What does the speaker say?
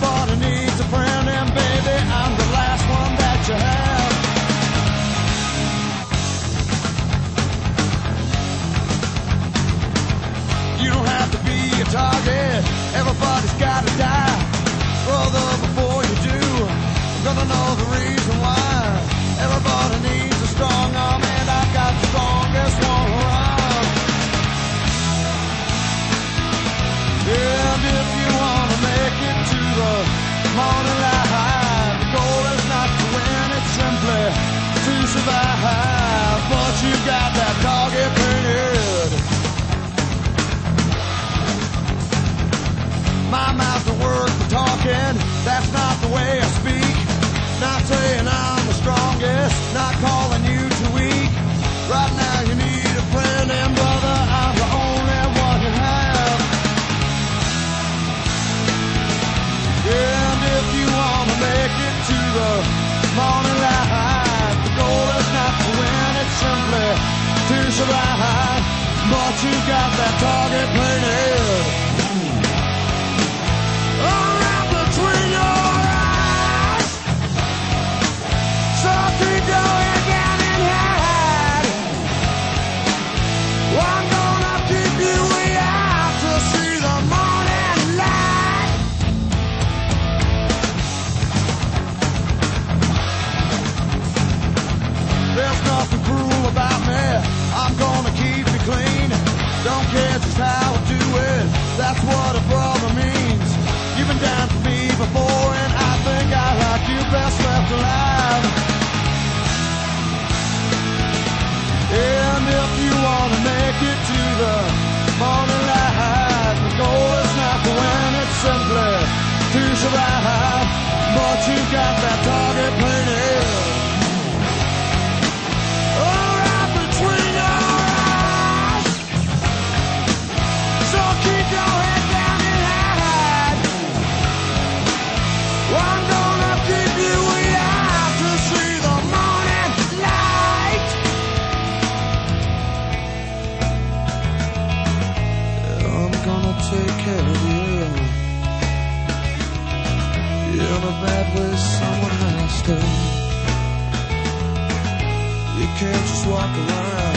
Everybody needs a friend, and baby, I'm the last one that you have. You don't have to be a target, everybody's gotta die. Brother, before you do, I'm gonna know the reason why. Everybody needs a strong arm, and I've got the strongest one around. And if you wanna make it to the morning light, the goal is not to win, it's simply to survive. But you got that target painted. My mouth don't work for talking, that's not the way I speak. Not saying I'm the strongest, not calling you too weak. Right now you need a friend, and brother, I'm the only one you have. And if you wanna make it to the morning light, the goal is not to win, it's simply to survive. But you got that target painted right between your eyes. So keep going down and hide. I'm gonna keep you out to see the morning light. There's nothing cruel about me, I'm gonna keep you clean. Don't care just how I do it, that's what a brother means. You've been down for me before, and I think I like you best left alive. And if you wanna make it to the morning light, the goal is not to win, it's simply to survive. But you got that target painted right between your eyes. So keep your head down and hide. I'm gonna keep you out to see the morning light. I'm gonna take care of you in a bad way, someone has to. You can't just walk around